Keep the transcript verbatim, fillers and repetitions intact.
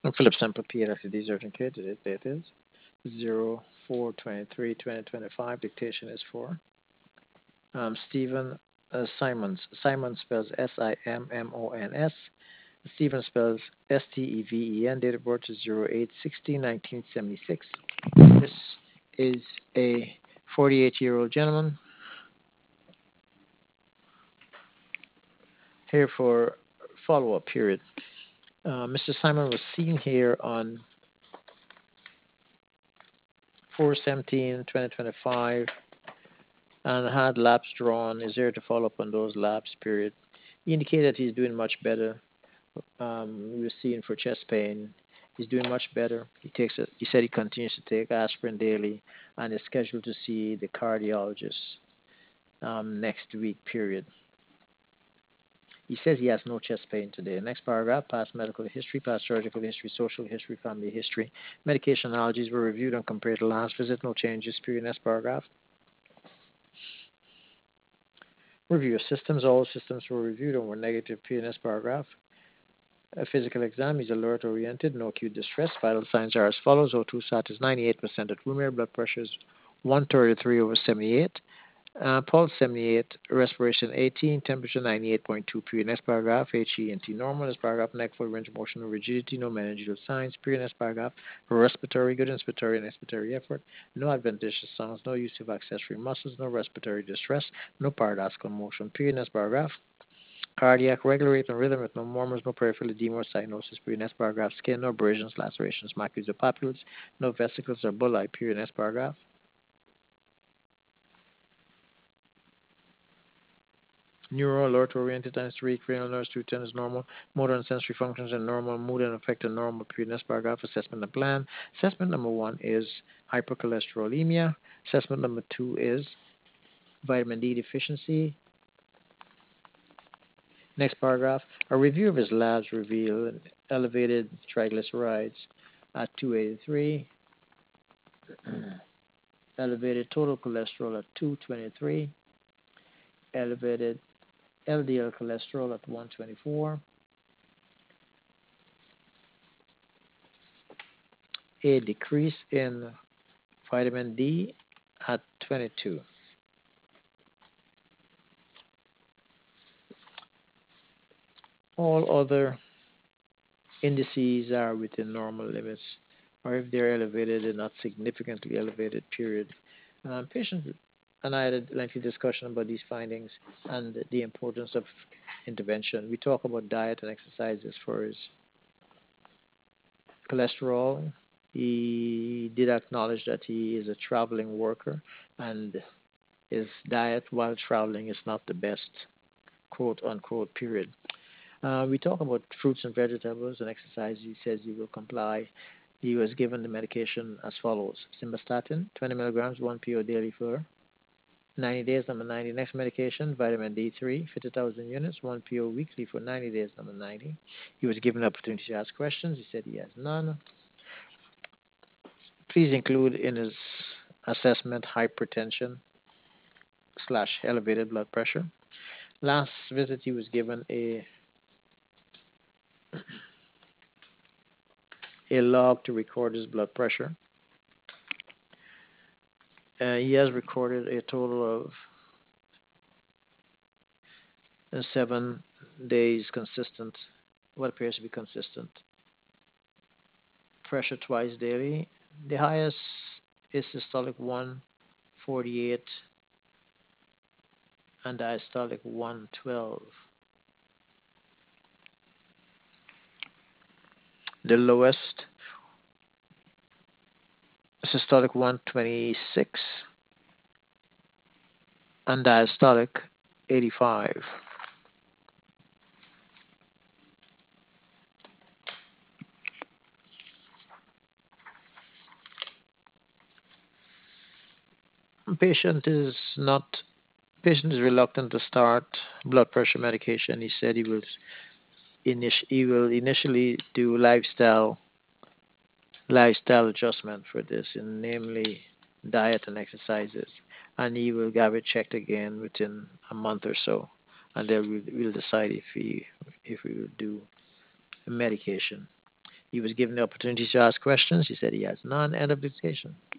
And Philip Sample P L C D certificate, today's date is zero four twenty-three twenty twenty-five. Dictation is for um, Stephen uh, Simons. Simon spells S I M M O N S. Stephen spells S T E V E N. Date of birth is zero eight sixteen nineteen seventy-six. This is a forty-eight year old gentleman here for follow up period. Uh, Mister Simon was seen here on four seventeen twenty twenty-five and had labs drawn. Is there to follow up on those labs period. He indicated that he's doing much better. Um, we were seeing for chest pain. He's doing much better. He takes it. He said he continues to take aspirin daily and is scheduled to see the cardiologist um, next week period. He says he has no chest pain today. Next paragraph, past medical history, past surgical history, social history, family history. Medication allergies were reviewed and compared to last visit. No changes. Period. Next paragraph. Review of systems. All systems were reviewed and were negative. Period. Next paragraph. A physical exam is alert oriented, no acute distress. Vital signs are as follows. O two sat is ninety-eight percent at room air. Blood pressure is one thirty-three over seventy-eight. Uh, pulse seventy-eight, respiration eighteen, temperature ninety-eight point two. Period. Next paragraph, H E N T normal. Next paragraph, neck full range of motion, no rigidity, no meningeal signs. Period. Next paragraph, respiratory, good inspiratory and expiratory effort, no adventitious sounds, no use of accessory muscles, no respiratory distress, no paradoxical motion. Period. Next paragraph, cardiac, regular rate and rhythm with no murmurs, no peripheral edema or cyanosis. Period. Next paragraph, skin, no abrasions, lacerations, macules or papules, no vesicles or bullae. Period. Next paragraph. Neuro alert oriented times three, cranial nerves two ten is normal. Motor and sensory functions are normal. Mood and affect are normal. Period. Next paragraph. Assessment and plan. Assessment number one is hypercholesterolemia. Assessment number two is vitamin D deficiency. Next paragraph. A review of his labs revealed elevated triglycerides at two eighty-three, elevated total cholesterol at two twenty-three, elevated L D L cholesterol at one twenty-four, a decrease in vitamin D at twenty-two. All other indices are within normal limits, or if they're elevated, they're not significantly elevated, period. Um, patient and I had a lengthy discussion about these findings and the importance of intervention. We talk about diet and exercises for his cholesterol. He did acknowledge that he is a traveling worker and his diet while traveling is not the best, quote unquote, period. Uh, we talk about fruits and vegetables and exercise. He says he will comply. He was given the medication as follows: simvastatin, twenty milligrams, one P O daily for ninety days, number ninety. Next medication, vitamin D three, fifty thousand units, one P O weekly for ninety days, number ninety. He was given the opportunity to ask questions. He said he has none. Please include in his assessment hypertension slash elevated blood pressure. Last visit, he was given a a log to record his blood pressure. Uh, he has recorded a total of uh, seven days consistent, what appears to be consistent pressure twice daily. The highest is systolic one forty-eight and diastolic one twelve. The lowest systolic one twenty-six and diastolic eighty-five. Patient is not patient is reluctant to start blood pressure medication. He said he will init- he will initially do lifestyle lifestyle adjustment for this, and namely diet and exercises, and he will have it checked again within a month or so, and then we'll, we'll decide if he if we will do medication. He was given the opportunity to ask questions. He said he has none. End of dictation.